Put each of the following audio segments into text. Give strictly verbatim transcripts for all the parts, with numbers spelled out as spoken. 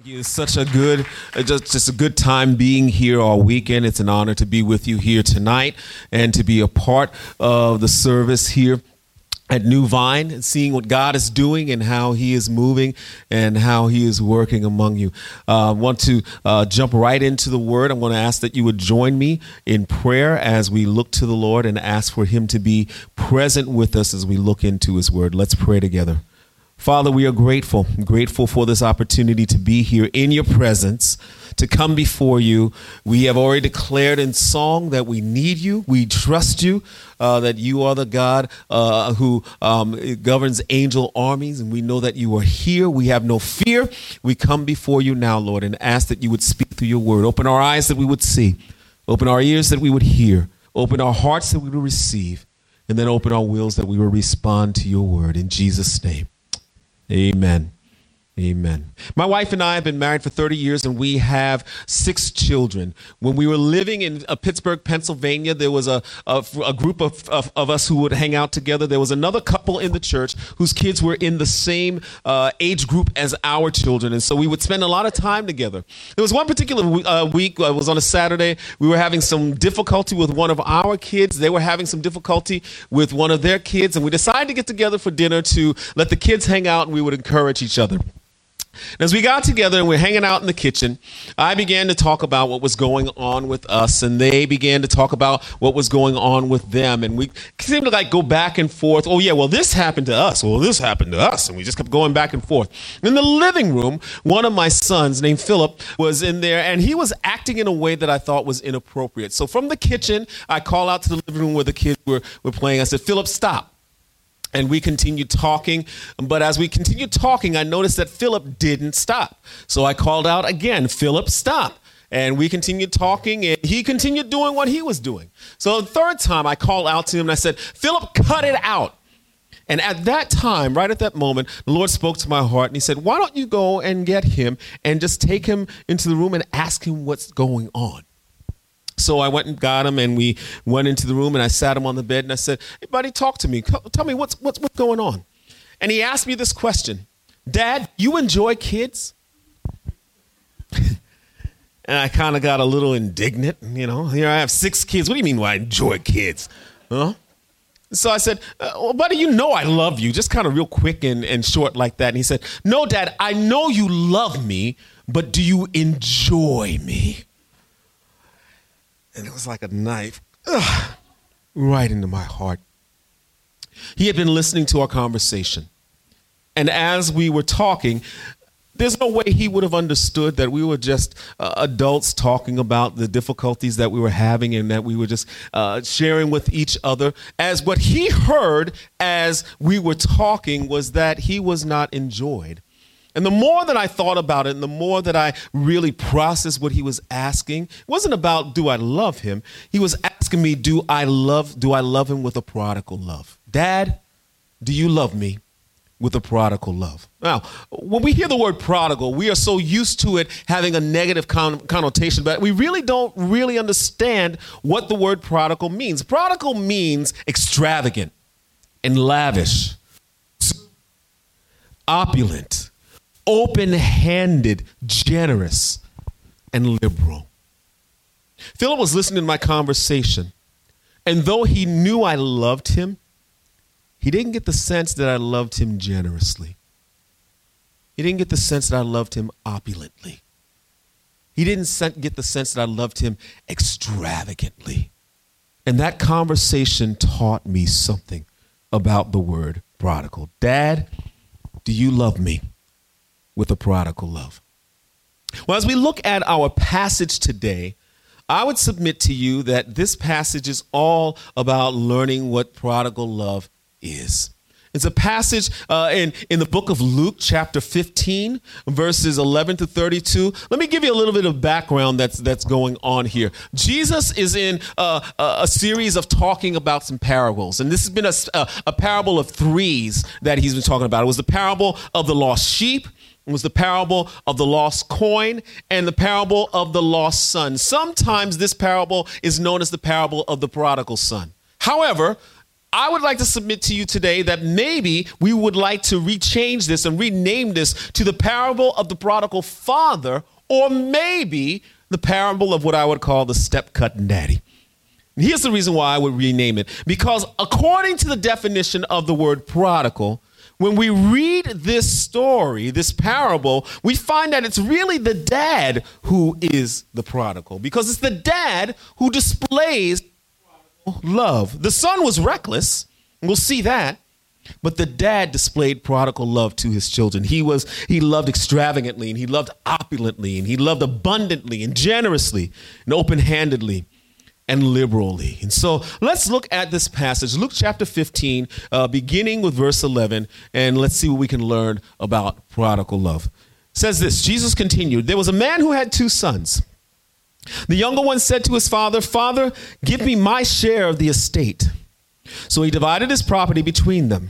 It's such a good, uh, just, just a good time being here all weekend. It's an honor to be with you here tonight and to be a part of the service here at New Vine and seeing what God is doing and how he is moving and how he is working among you. I uh, want to uh, jump right into the word. I'm going to ask that you would join me in prayer as we look to the Lord and ask for him to be present with us as we look into his word. Let's pray together. Father, we are grateful, grateful for this opportunity to be here in your presence, to come before you. We have already declared in song that we need you. We trust you, uh, that you are the God uh, who um, governs angel armies, and we know that you are here. We have no fear. We come before you now, Lord, and ask that you would speak through your word. Open our eyes that we would see. Open our ears that we would hear. Open our hearts that we would receive. And then open our wills that we will respond to your word. In Jesus' name. Amen. Amen. My wife and I have been married for thirty years, and we have six children. When we were living in uh, Pittsburgh, Pennsylvania, there was a, a, a group of, of, of us who would hang out together. There was another couple in the church whose kids were in the same uh, age group as our children, and so we would spend a lot of time together. There was one particular uh, week, uh, it was on a Saturday, we were having some difficulty with one of our kids. They were having some difficulty with one of their kids, and we decided to get together for dinner to let the kids hang out, and we would encourage each other. And as we got together and we're hanging out in the kitchen, I began to talk about what was going on with us, and they began to talk about what was going on with them. And we seemed to like go back and forth. Oh, yeah, well, this happened to us. Well, this happened to us. And we just kept going back and forth. In the living room, one of my sons named Philip was in there, and he was acting in a way that I thought was inappropriate. So from the kitchen, I call out to the living room where the kids were, were playing. I said, Philip, stop. And we continued talking, but as we continued talking, I noticed that Philip didn't stop. So I called out again, Philip, stop. And we continued talking, and he continued doing what he was doing. So the third time, I called out to him, and I said, Philip, cut it out. And at that time, right at that moment, the Lord spoke to my heart, and he said, why don't you go and get him and just take him into the room and ask him what's going on? So I went and got him, and we went into the room, and I sat him on the bed, and I said, hey, buddy, talk to me. Tell me what's, what's, what's going on. And he asked me this question, Dad, you enjoy kids? And I kind of got a little indignant. You know, here I have six kids. What do you mean I enjoy kids? Huh? So I said, uh, well, buddy, you know I love you, just kind of real quick and, and short like that. And he said, no, Dad, I know you love me, but do you enjoy me? And it was like a knife ugh, right into my heart. He had been listening to our conversation. And as we were talking, there's no way he would have understood that we were just uh, adults talking about the difficulties that we were having and that we were just uh, sharing with each other. As what he heard as we were talking was that he was not enjoyed. And the more that I thought about it and the more that I really processed what he was asking, it wasn't about do I love him. He was asking me, do I love, do I love him with a prodigal love? Dad, do you love me with a prodigal love? Now, when we hear the word prodigal, we are so used to it having a negative con- connotation, but we really don't really understand what the word prodigal means. Prodigal means extravagant and lavish, opulent, open-handed, generous, and liberal. Philip was listening to my conversation, and though he knew I loved him, he didn't get the sense that I loved him generously. He didn't get the sense that I loved him opulently. He didn't get the sense that I loved him extravagantly. And that conversation taught me something about the word prodigal. Dad, do you love me with a prodigal love? Well, as we look at our passage today, I would submit to you that this passage is all about learning what prodigal love is. It's a passage uh, in, in the book of Luke, chapter fifteen, verses eleven to thirty-two. Let me give you a little bit of background that's that's going on here. Jesus is in uh, a, a series of talking about some parables. And this has been a, a, a parable of threes that he's been talking about. It was the parable of the lost sheep. It was the parable of the lost coin and the parable of the lost son. Sometimes this parable is known as the parable of the prodigal son. However, I would like to submit to you today that maybe we would like to rechange this and rename this to the parable of the prodigal father, or maybe the parable of what I would call the step-cutting daddy. And here's the reason why I would rename it. Because according to the definition of the word prodigal, when we read this story, this parable, we find that it's really the dad who is the prodigal, because it's the dad who displays love. The son was reckless, and we'll see that, but the dad displayed prodigal love to his children. He was he loved extravagantly, and he loved opulently, and he loved abundantly and generously and open-handedly and liberally. And so let's look at this passage, Luke chapter fifteen, uh, beginning with verse eleven, and let's see what we can learn about prodigal love. It says this: Jesus continued, "There was a man who had two sons. The younger one said to his father, 'Father, give me my share of the estate.' So he divided his property between them.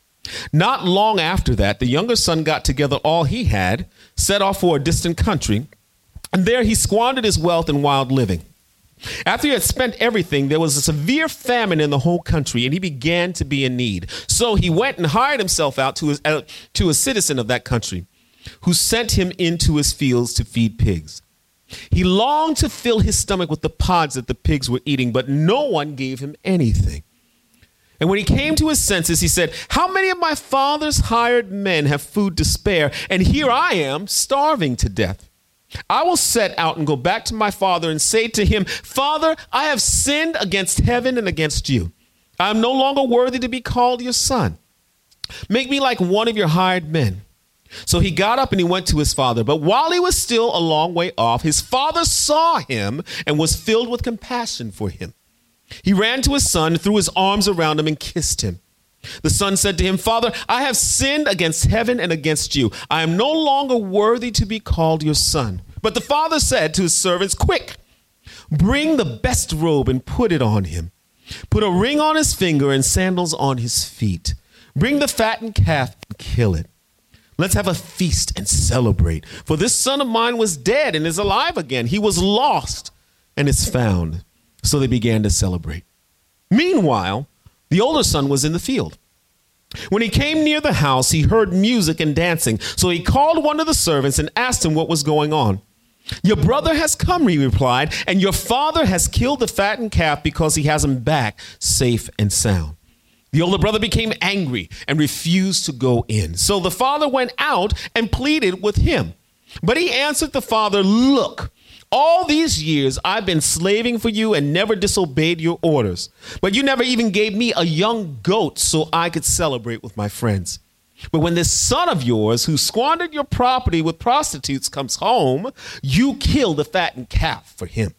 Not long after that, the younger son got together all he had, set off for a distant country, and there he squandered his wealth in wild living. After he had spent everything, there was a severe famine in the whole country, and he began to be in need. So he went and hired himself out to, his, uh, to a citizen of that country, who sent him into his fields to feed pigs. He longed to fill his stomach with the pods that the pigs were eating, but no one gave him anything. And when he came to his senses, he said, 'How many of my father's hired men have food to spare, and here I am starving to death? I will set out and go back to my father and say to him, Father, I have sinned against heaven and against you. I am no longer worthy to be called your son. Make me like one of your hired men.' So he got up and he went to his father. But while he was still a long way off, his father saw him and was filled with compassion for him. He ran to his son, threw his arms around him, and kissed him. The son said to him, 'Father, I have sinned against heaven and against you. I am no longer worthy to be called your son.' But the father said to his servants, 'Quick, bring the best robe and put it on him. Put a ring on his finger and sandals on his feet. Bring the fattened calf and kill it. Let's have a feast and celebrate. For this son of mine was dead and is alive again. He was lost and is found.' So they began to celebrate. Meanwhile, the older son was in the field. When he came near the house, he heard music and dancing. So he called one of the servants and asked him what was going on. 'Your brother has come,' he replied, 'and your father has killed the fattened calf because he has him back safe and sound.' The older brother became angry and refused to go in. So the father went out and pleaded with him. But he answered the father, 'Look, all these years I've been slaving for you and never disobeyed your orders. But you never even gave me a young goat so I could celebrate with my friends. But when this son of yours who squandered your property with prostitutes comes home, you kill the fattened calf for him.'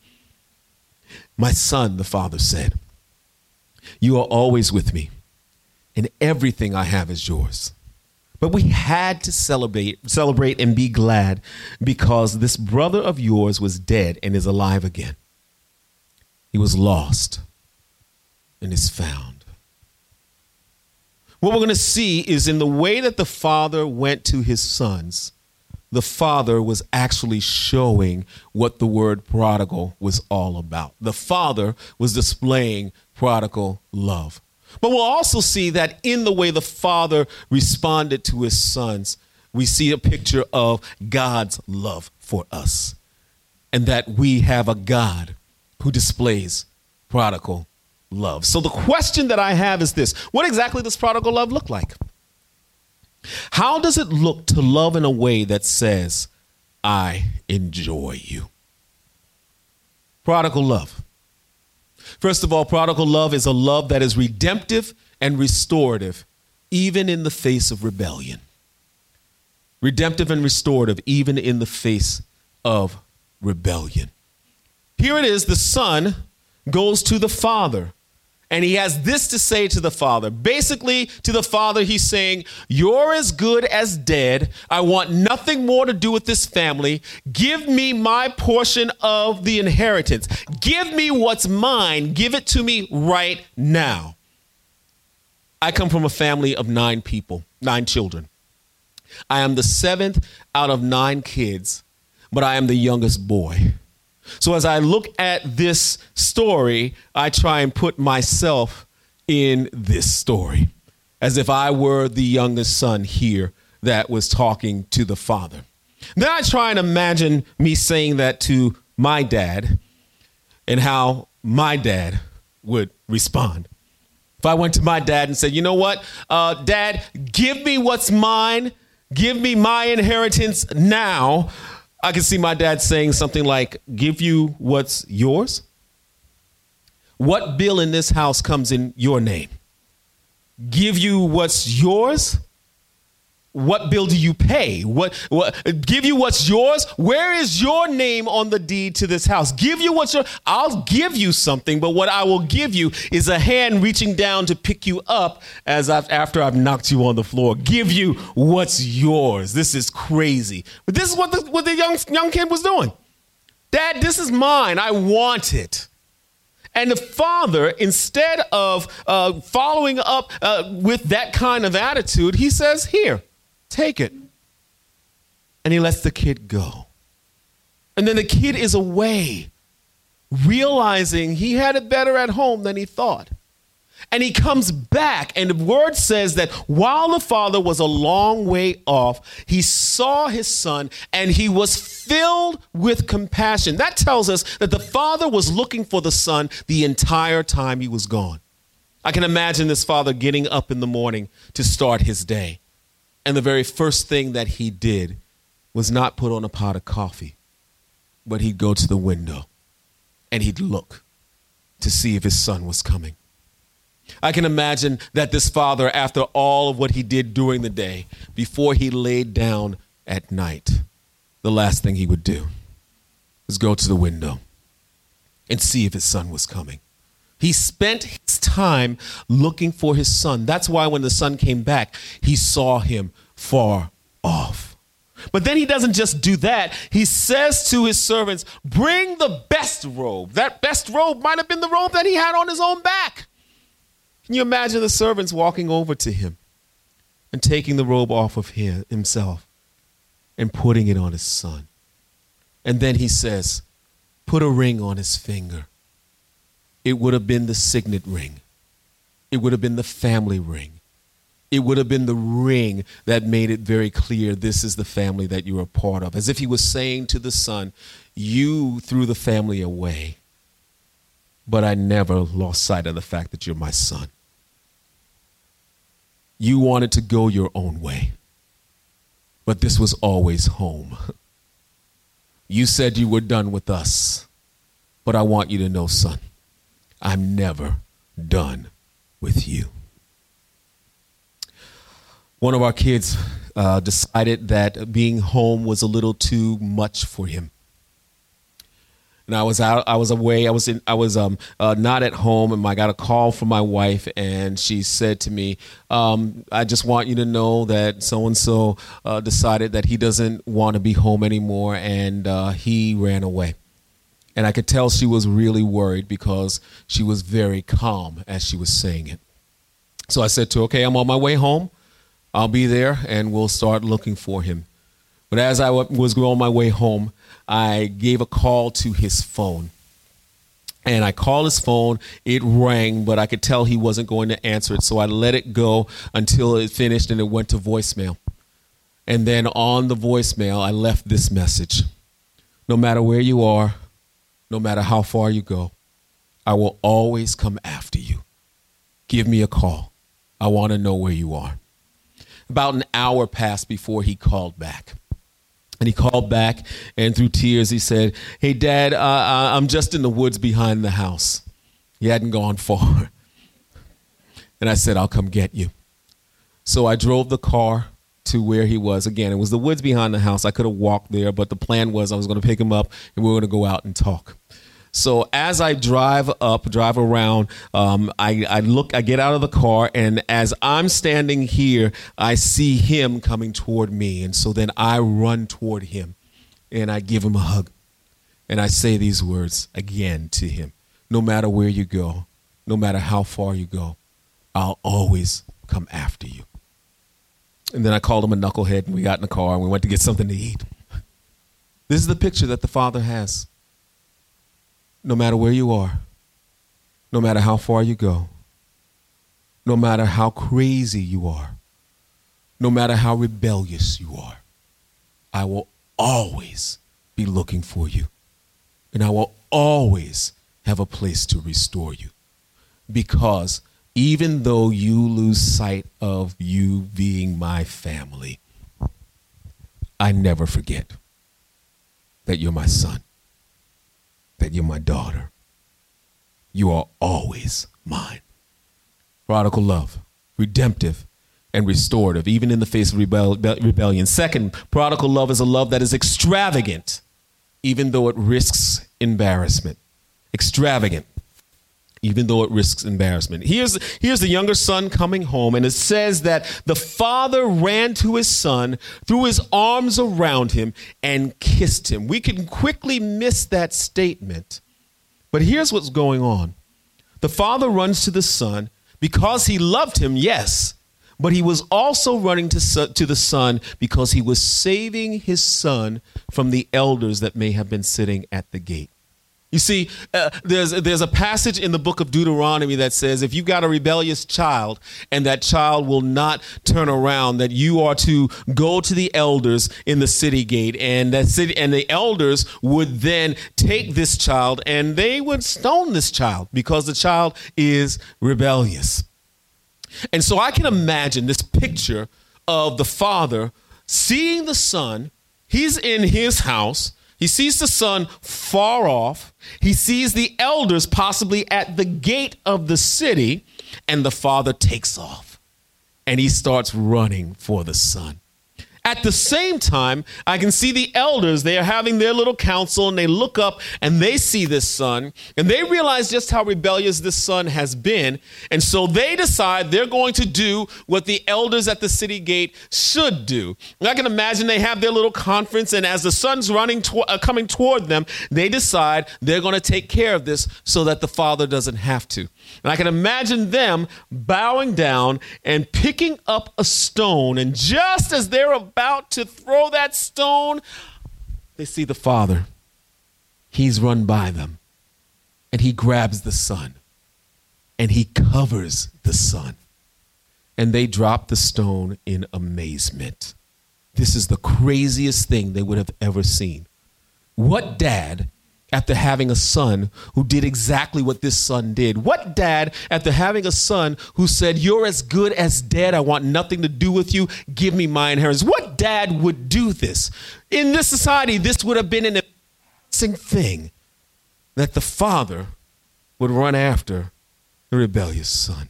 'My son,' the father said, 'you are always with me, and everything I have is yours. But we had to celebrate, celebrate and be glad because this brother of yours was dead and is alive again. He was lost and is found.'" What we're going to see is in the way that the father went to his sons, the father was actually showing what the word prodigal was all about. The father was displaying prodigal love. But we'll also see that in the way the father responded to his sons, we see a picture of God's love for us, and that we have a God who displays prodigal love. So the question that I have is this: what exactly does prodigal love look like? How does it look to love in a way that says, "I enjoy you"? Prodigal love. First of all, prodigal love is a love that is redemptive and restorative, even in the face of rebellion. Redemptive and restorative, even in the face of rebellion. Here it is, the son goes to the father, and he has this to say to the father. Basically, to the father, he's saying, "You're as good as dead. I want nothing more to do with this family. Give me my portion of the inheritance. Give me what's mine. Give it to me right now." I come from a family of nine people, nine children. I am the seventh out of nine kids, but I am the youngest boy. So as I look at this story, I try and put myself in this story, as if I were the youngest son here that was talking to the father. Then I try and imagine me saying that to my dad and how my dad would respond. If I went to my dad and said, you know what, uh, Dad, give me what's mine. Give me my inheritance now. I can see my dad saying something like, give you what's yours? What bill in this house comes in your name? Give you what's yours? What bill do you pay? What, what, give you what's yours? Where is your name on the deed to this house? Give you what's yours. I'll give you something, but what I will give you is a hand reaching down to pick you up as I've, after I've knocked you on the floor. Give you what's yours. This is crazy. But this is what the, what the young, young kid was doing. Dad, this is mine. I want it. And the father, instead of uh, following up uh, with that kind of attitude, he says, here, take it. And he lets the kid go. And then the kid is away, realizing he had it better at home than he thought. And he comes back, and the word says that while the father was a long way off, he saw his son, and he was filled with compassion. That tells us that the father was looking for the son the entire time he was gone. I can imagine this father getting up in the morning to start his day. And the very first thing that he did was not put on a pot of coffee, but he'd go to the window and he'd look to see if his son was coming. I can imagine that this father, after all of what he did during the day, before he laid down at night, the last thing he would do was go to the window and see if his son was coming. He spent his time looking for his son. That's why when the son came back, he saw him far off. But then he doesn't just do that. He says to his servants, bring the best robe. That best robe might have been the robe that he had on his own back. Can you imagine the servants walking over to him and taking the robe off of him, himself and putting it on his son? And then he says, put a ring on his finger. It would have been the signet ring. It would have been the family ring. It would have been the ring that made it very clear this is the family that you're a part of. As if he was saying to the son, you threw the family away, but I never lost sight of the fact that you're my son. You wanted to go your own way, but this was always home. You said you were done with us, but I want you to know, son, I'm never done with you. One of our kids uh, decided that being home was a little too much for him. And I was out, I was away, I was in, I was um, uh, not at home, and I got a call from my wife, and she said to me, um, I just want you to know that so-and-so uh, decided that he doesn't want to be home anymore, and uh, he ran away. And I could tell she was really worried because she was very calm as she was saying it. So I said to her, okay, I'm on my way home. I'll be there, and we'll start looking for him. But as I was on my way home, I gave a call to his phone. And I called his phone. It rang, but I could tell he wasn't going to answer it. So I let it go until it finished, and it went to voicemail. And then on the voicemail, I left this message. No matter where you are, no matter how far you go, I will always come after you. Give me a call. I want to know where you are. About an hour passed before he called back. And he called back, and through tears, he said, hey, Dad, uh, I'm just in the woods behind the house. He hadn't gone far. And I said, I'll come get you. So I drove the car to where he was. Again, it was the woods behind the house. I could have walked there, but the plan was I was going to pick him up, and we were going to go out and talk. So as I drive up, drive around, um, I, I look, I get out of the car, and as I'm standing here, I see him coming toward me. And so then I run toward him, and I give him a hug. And I say these words again to him. No matter where you go, no matter how far you go, I'll always come after you. And then I called him a knucklehead, and we got in the car, and we went to get something to eat. This is the picture that the Father has. No matter where you are, no matter how far you go, no matter how crazy you are, no matter how rebellious you are, I will always be looking for you. And I will always have a place to restore you. Because even though you lose sight of you being my family, I never forget that you're my son, that you're my daughter. You are always mine. Prodigal love, redemptive and restorative, even in the face of rebel- rebellion. Second, prodigal love is a love that is extravagant, even though it risks embarrassment. Extravagant, even though it risks embarrassment. Here's, here's the younger son coming home, and it says that the father ran to his son, threw his arms around him, and kissed him. We can quickly miss that statement, but here's what's going on. The father runs to the son because he loved him, yes, but he was also running to, to the son because he was saving his son from the elders that may have been sitting at the gate. You see, uh, there's there's a passage in the book of Deuteronomy that says if you've got a rebellious child and that child will not turn around, that you are to go to the elders in the city gate, and that city and the elders would then take this child and they would stone this child because the child is rebellious. And so I can imagine this picture of the father seeing the son. He's in his house. He sees the son far off. He sees the elders possibly at the gate of the city, and the father takes off and he starts running for the son. At the same time, I can see the elders, they are having their little council, and they look up and they see this son, and they realize just how rebellious this son has been. And so they decide they're going to do what the elders at the city gate should do. And I can imagine they have their little conference, and as the son's running, to- uh, coming toward them, they decide they're going to take care of this so that the father doesn't have to. And I can imagine them bowing down and picking up a stone, and just as they're about to throw that stone, they see the father. He's run by them, and he grabs the son, and he covers the son, and they drop the stone in amazement. This is the craziest thing they would have ever seen. What dad, after having a son who did exactly what this son did? What dad, after having a son who said, you're as good as dead, I want nothing to do with you, give me my inheritance? What dad would do this? In this society, this would have been an embarrassing thing, that the father would run after the rebellious son.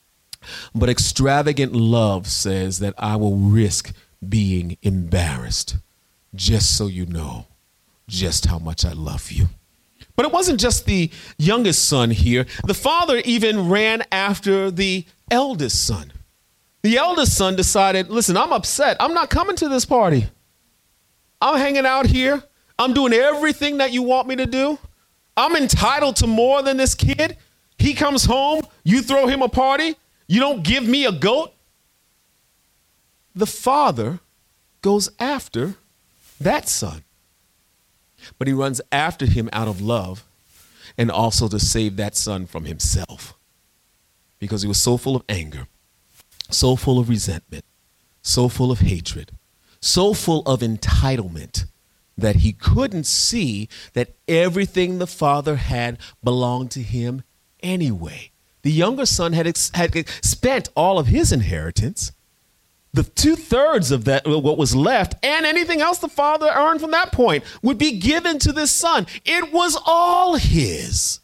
But extravagant love says that I will risk being embarrassed just so you know just how much I love you. But it wasn't just the youngest son here. The father even ran after the eldest son. The eldest son decided, listen, I'm upset. I'm not coming to this party. I'm hanging out here. I'm doing everything that you want me to do. I'm entitled to more than this kid. He comes home, you throw him a party, you don't give me a goat. The father goes after that son. But he runs after him out of love and also to save that son from himself, because he was so full of anger, so full of resentment, so full of hatred, so full of entitlement that he couldn't see that everything the father had belonged to him anyway. The younger son had, ex- had spent all of his inheritance. The two-thirds of that, what was left, and anything else the father earned from that point would be given to this son. It was all his.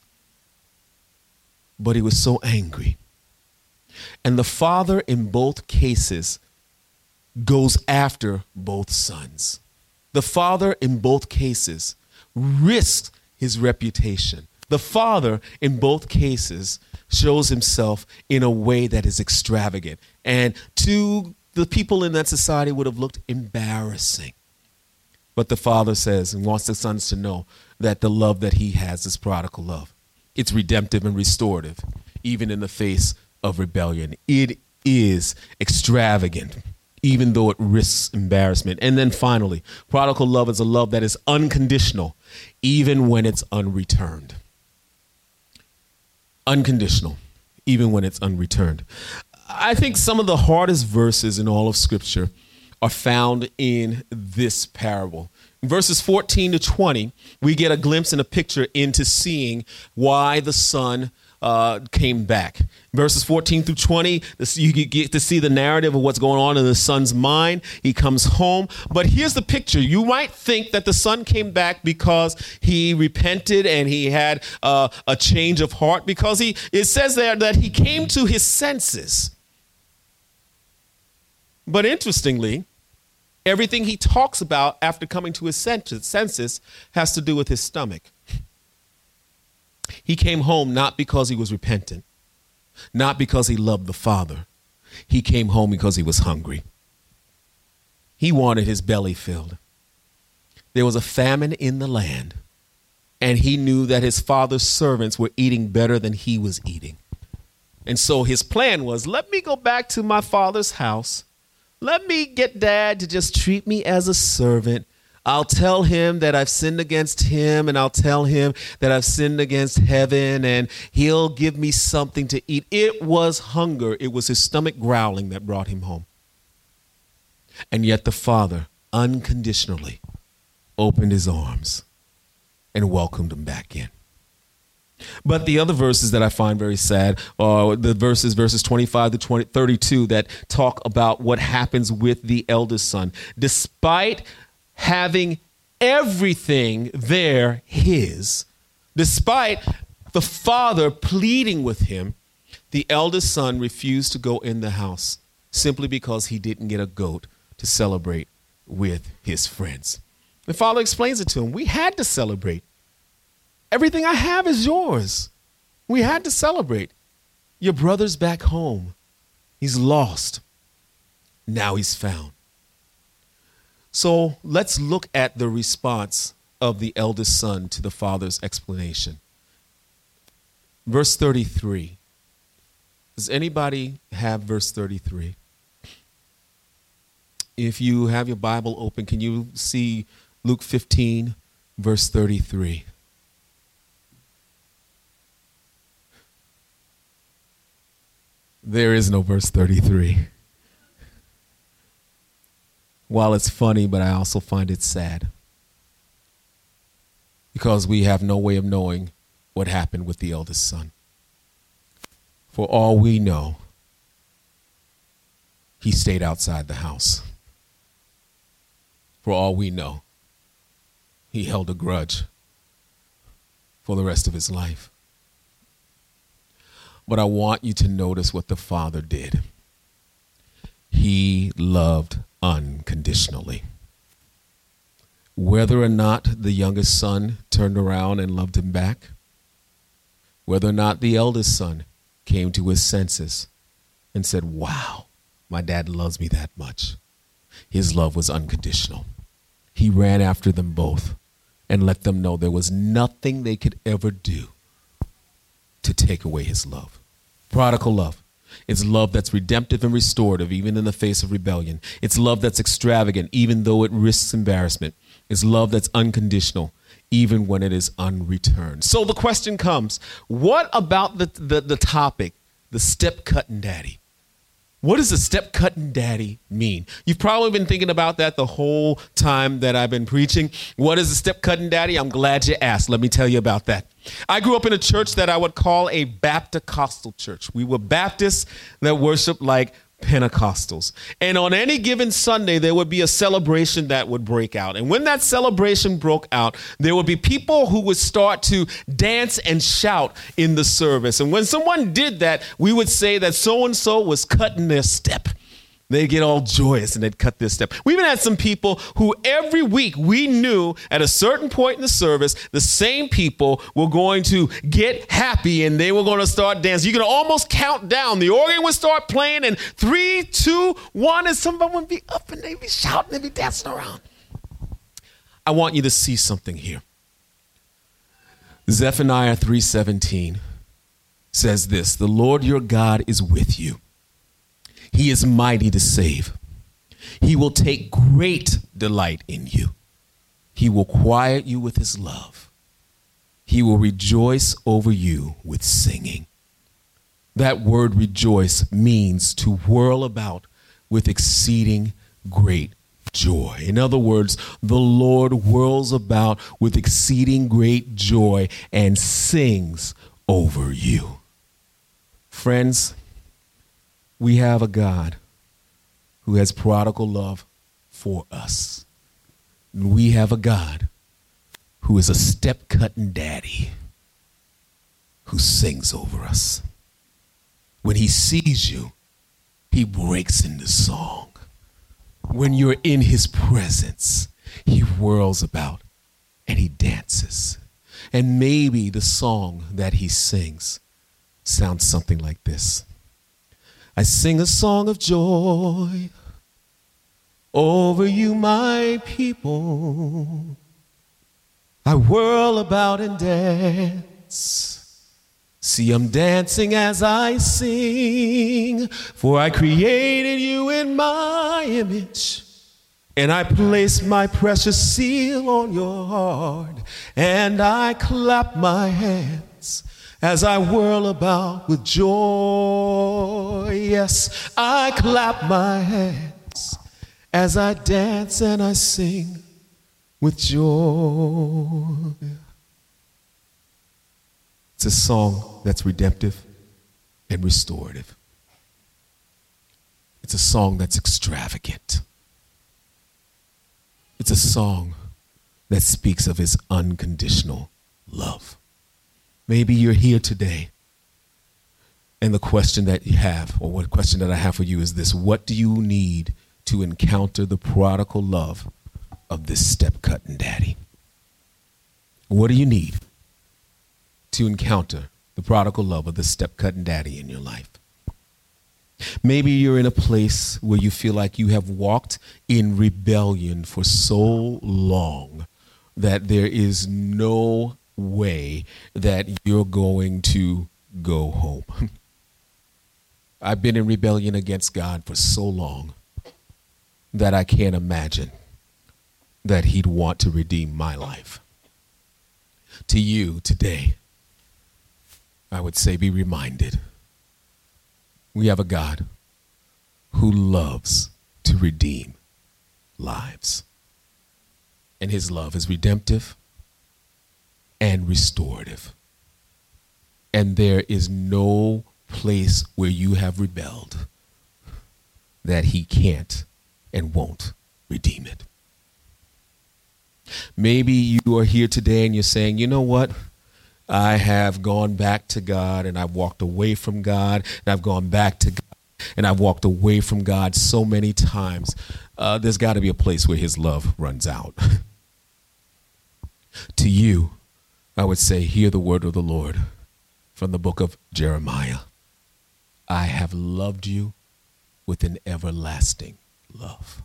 But he was so angry. And the father in both cases goes after both sons. The father in both cases risks his reputation. The father in both cases shows himself in a way that is extravagant. And to the people in that society would have looked embarrassing. But the father says and wants the sons to know that the love that he has is prodigal love. It's redemptive and restorative, even in the face of rebellion. It is extravagant, even though it risks embarrassment. And then finally, prodigal love is a love that is unconditional, even when it's unreturned. Unconditional, even when it's unreturned. I think some of the hardest verses in all of Scripture are found in this parable. In verses fourteen to twenty, we get a glimpse and a picture into seeing why the son uh, came back. Verses fourteen through twenty, you get to see the narrative of what's going on in the son's mind. He comes home. But here's the picture. You might think that the son came back because he repented and he had uh, a change of heart, because he it says there that he came to his senses. But interestingly, everything he talks about after coming to his senses has to do with his stomach. He came home not because he was repentant, not because he loved the Father. He came home because he was hungry. He wanted his belly filled. There was a famine in the land, and he knew that his father's servants were eating better than he was eating. And so his plan was, let me go back to my father's house. Let me get dad to just treat me as a servant. I'll tell him that I've sinned against him, and I'll tell him that I've sinned against heaven, and he'll give me something to eat. It was hunger. It was his stomach growling that brought him home. And yet the father unconditionally opened his arms and welcomed him back in. But the other verses that I find very sad are the verses, verses twenty-five to twenty, thirty-two, that talk about what happens with the eldest son. Despite having everything there his, despite the father pleading with him, the eldest son refused to go in the house simply because he didn't get a goat to celebrate with his friends. The father explains it to him. We had to celebrate. Everything I have is yours. We had to celebrate. Your brother's back home. He's lost. Now he's found. So let's look at the response of the eldest son to the father's explanation. Verse thirty-three. Does anybody have verse thirty-three? If you have your Bible open, can you see Luke fifteen, verse thirty-three? There is no verse thirty-three. While it's funny, but I also find it sad, because we have no way of knowing what happened with the eldest son. For all we know, he stayed outside the house. For all we know, he held a grudge for the rest of his life. But I want you to notice what the father did. He loved unconditionally. Whether or not the youngest son turned around and loved him back, whether or not the eldest son came to his senses and said, wow, my dad loves me that much, his love was unconditional. He ran after them both and let them know there was nothing they could ever do to take away his love. Prodigal love. It's love that's redemptive and restorative, even in the face of rebellion. It's love that's extravagant, even though it risks embarrassment. It's love that's unconditional, even when it is unreturned. So the question comes, what about the, the, the topic, the step-cutting daddy? What does a step-cutting daddy mean? You've probably been thinking about that the whole time that I've been preaching. What is a step-cutting daddy? I'm glad you asked. Let me tell you about that. I grew up in a church that I would call a Baptist-costal church. We were Baptists that worshiped like Pentecostals. And on any given Sunday, there would be a celebration that would break out. And when that celebration broke out, there would be people who would start to dance and shout in the service. And when someone did that, we would say that so-and-so was cutting their step. They'd get all joyous and they'd cut their step. We even had some people who every week we knew at a certain point in the service, the same people were going to get happy and they were going to start dancing. You can almost count down. The organ would start playing and three, two, one, and somebody would be up and they'd be shouting and be dancing around. I want you to see something here. Zephaniah three seventeen says this, the Lord your God is with you. He is mighty to save. He will take great delight in you. He will quiet you with his love. He will rejoice over you with singing. That word rejoice means to whirl about with exceeding great joy. In other words, the Lord whirls about with exceeding great joy and sings over you. Friends, we have a God who has prodigal love for us. And we have a God who is a step-cutting daddy who sings over us. When he sees you, he breaks into song. When you're in his presence, he whirls about and he dances. And maybe the song that he sings sounds something like this. I sing a song of joy over you, my people. I whirl about and dance. See, I'm dancing as I sing, for I created you in my image, and I placed my precious seal on your heart, and I clap my hands as I whirl about with joy. Yes, I clap my hands as I dance and I sing with joy. It's a song that's redemptive and restorative. It's a song that's extravagant. It's a song that speaks of his unconditional love. Maybe you're here today, and the question that you have, or what question that I have for you is this: what do you need to encounter the prodigal love of this step-cutting daddy? What do you need to encounter the prodigal love of the step-cutting daddy in your life? Maybe you're in a place where you feel like you have walked in rebellion for so long that there is no way that you're going to go home. I've been in rebellion against God for so long that I can't imagine that he'd want to redeem my life. To you today, I would say, be reminded, we have a God who loves to redeem lives. And his love is redemptive and restorative. And there is no place where you have rebelled that he can't and won't redeem it. Maybe you are here today and you're saying, you know what? I have gone back to God, and I've walked away from God, and I've gone back to God, and I've walked away from God so many times. Uh, there's got to be a place where his love runs out. To you, I would say, hear the word of the Lord from the book of Jeremiah. I have loved you with an everlasting love.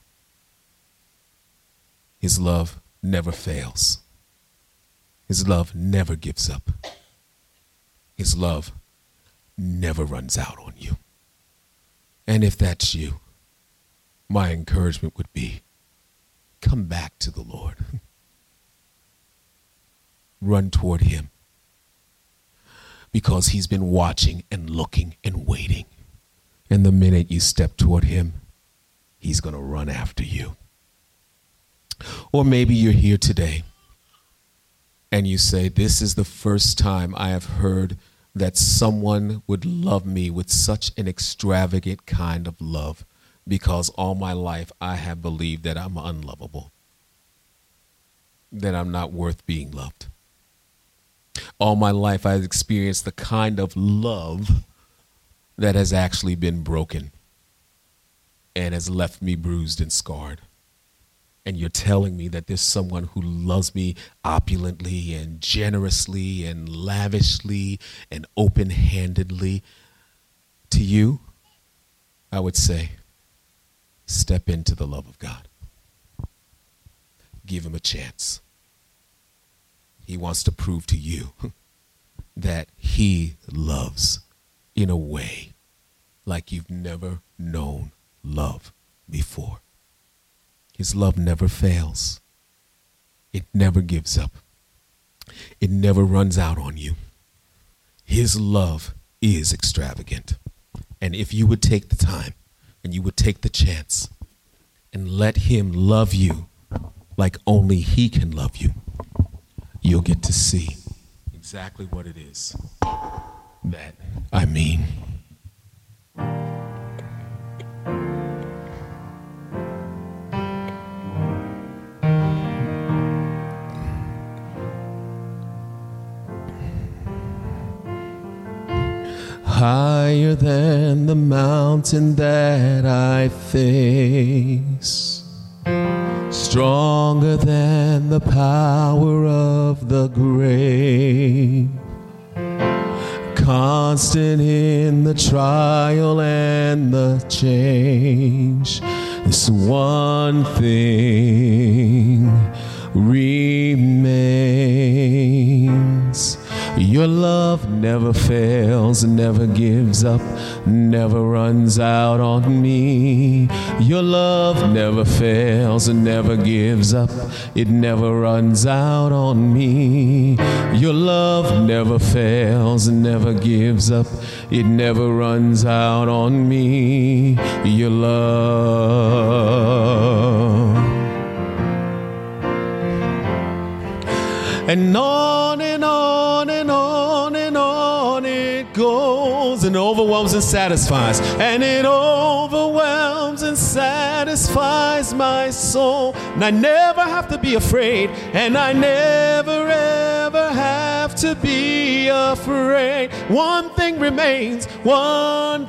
His love never fails. His love never gives up. His love never runs out on you. And if that's you, my encouragement would be, come back to the Lord. Run toward him, because he's been watching and looking and waiting. And the minute you step toward him, he's going to run after you. Or maybe you're here today and you say, this is the first time I have heard that someone would love me with such an extravagant kind of love, because all my life I have believed that I'm unlovable, that I'm not worth being loved. All my life I've experienced the kind of love that has actually been broken and has left me bruised and scarred. And you're telling me that there's someone who loves me opulently and generously and lavishly and open-handedly. To you, I would say, step into the love of God. Give him a chance. He wants to prove to you that he loves in a way like you've never known love before. His love never fails. It never gives up. It never runs out on you. His love is extravagant. And if you would take the time and you would take the chance and let him love you like only he can love you, you'll get to see exactly what it is that I mean. Higher than the mountain that I face, stronger than the power of the grave, constant in the trial and the change. This one thing remains. Your love never fails, never gives up, never runs out on me. Your love never fails and never gives up, it never runs out on me. Your love never fails and never gives up, it never runs out on me. Your love. And on and on and on and on it goes, and overwhelms and satisfies, and it overwhelms and satisfies my soul. And I never have to be afraid, and I never ever have to be afraid. One thing remains, one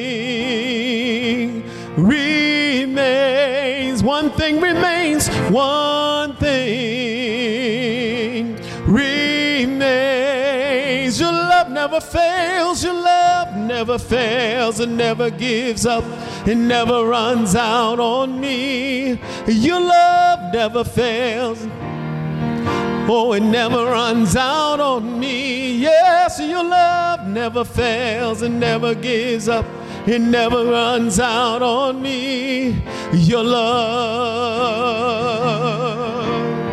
thing remains, one thing remains, one thing remains. Your love never fails, your love never fails, it never gives up, it never runs out on me. Your love never fails, oh, it never runs out on me. Yes, your love never fails, it never gives up, it never runs out on me. Your love.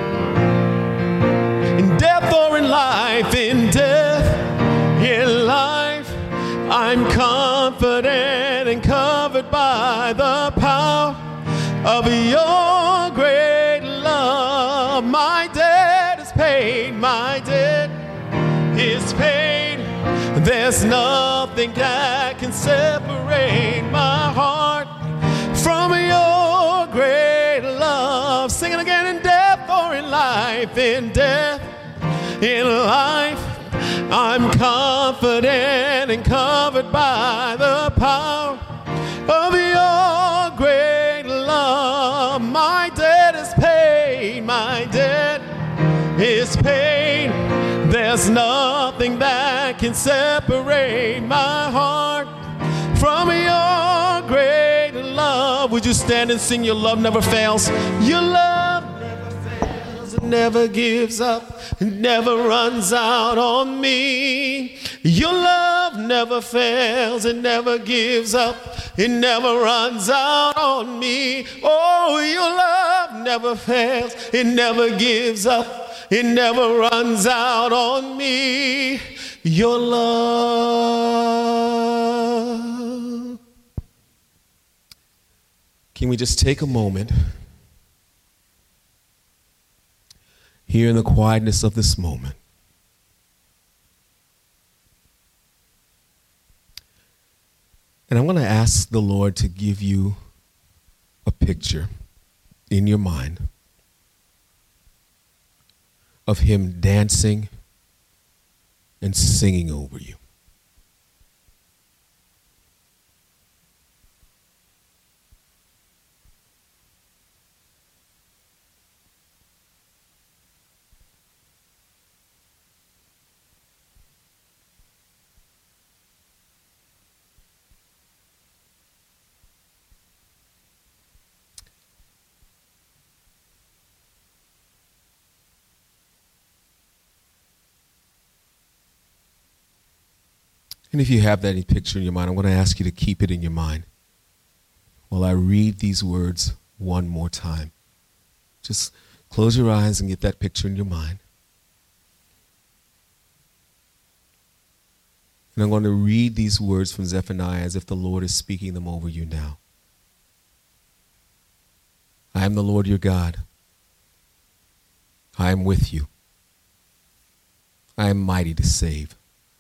In death or in life, in death, in life, I'm confident and covered by the power of your great love. My debt is paid, my debt is paid. There's nothing that can separate my heart from your great love. Sing it again. In death or in life, in death, in life, I'm confident and covered by the power of your great love. My debt is paid, my debt is paid. There's nothing that can separate my heart from your great love. Would you stand and sing? Your love never fails. Your love never fails. It never gives up. It never runs out on me. Your love never fails. It never gives up. It never runs out on me. Oh, your love never fails. It never gives up. It never runs out on me. Your love. Can we just take a moment here in the quietness of this moment? And I'm going to ask the Lord to give you a picture in your mind of him dancing and singing over you. And if you have that picture in your mind, I'm going to ask you to keep it in your mind while I read these words one more time. Just close your eyes and get that picture in your mind. And I'm going to read these words from Zephaniah as if the Lord is speaking them over you now. I am the Lord your God. I am with you. I am mighty to save.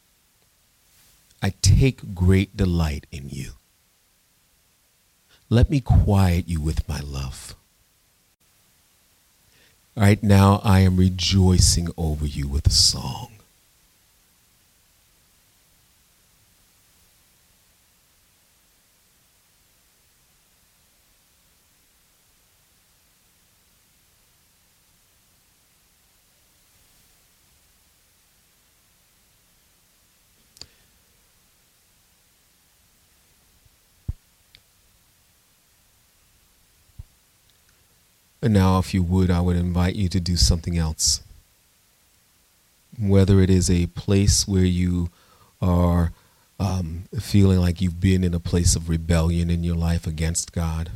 I take great delight in you. Let me quiet you with my love. Right now, I am rejoicing over you with a song. And now, if you would, I would invite you to do something else. Whether it is a place where you are um, feeling like you've been in a place of rebellion in your life against God,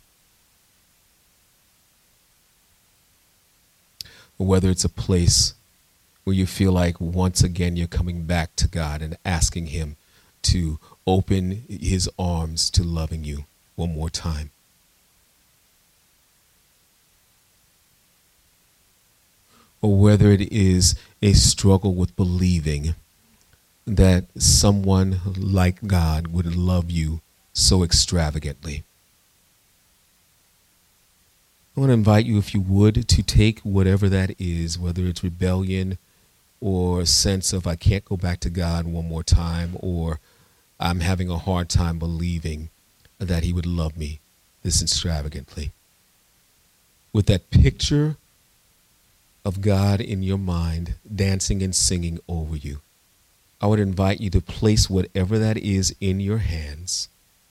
or whether it's a place where you feel like once again you're coming back to God and asking Him to open His arms to loving you one more time. Or whether it is a struggle with believing that someone like God would love you so extravagantly. I want to invite you, if you would, to take whatever that is, whether it's rebellion or a sense of I can't go back to God one more time, or I'm having a hard time believing that He would love me this extravagantly. With that picture of God in your mind, dancing and singing over you, I would invite you to place whatever that is in your hands.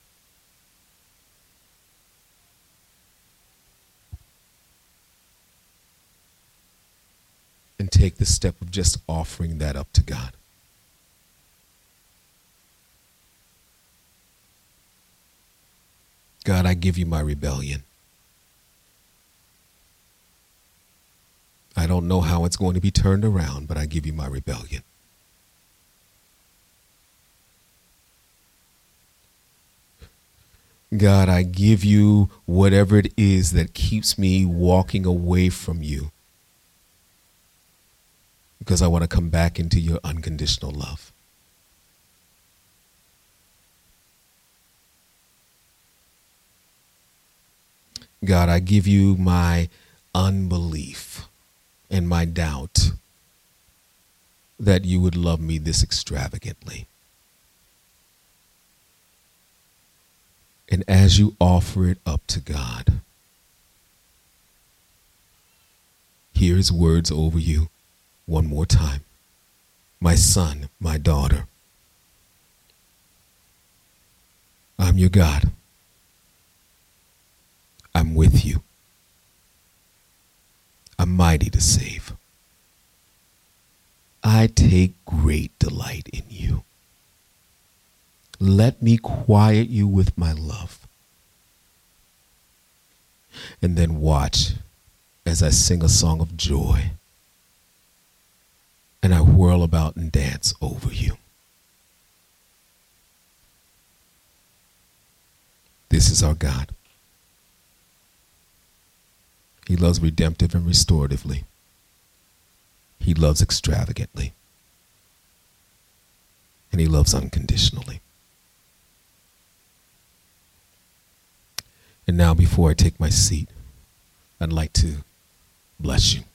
And take the step of just offering that up to God. God, I give you my rebellion. I don't know how it's going to be turned around, but I give you my rebellion. God, I give you whatever it is that keeps me walking away from you, because I want to come back into your unconditional love. God, I give you my unbelief and my doubt that you would love me this extravagantly. And as you offer it up to God, hear His words over you one more time. My son, my daughter, I'm your God. I'm with you. I'm mighty to save. I take great delight in you. Let me quiet you with my love. And then watch as I sing a song of joy and I whirl about and dance over you. This is our God. He loves redemptive and restoratively. He loves extravagantly. And He loves unconditionally. And now, before I take my seat, I'd like to bless you.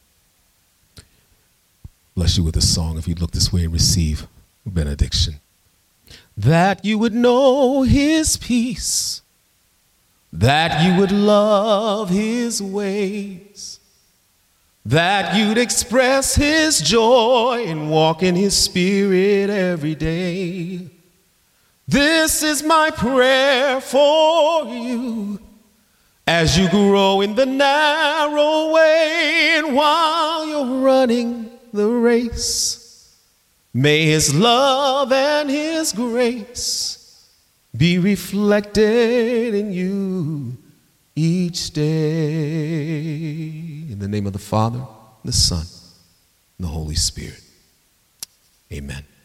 Bless you with a song, if you look this way and receive a benediction. That you would know His peace, that you would love His ways, that you'd express His joy and walk in His Spirit every day. This is my prayer for you as you grow in the narrow way, and while you're running the race, may His love and His grace be reflected in you each day. In the name of the Father, the Son, and the Holy Spirit. Amen.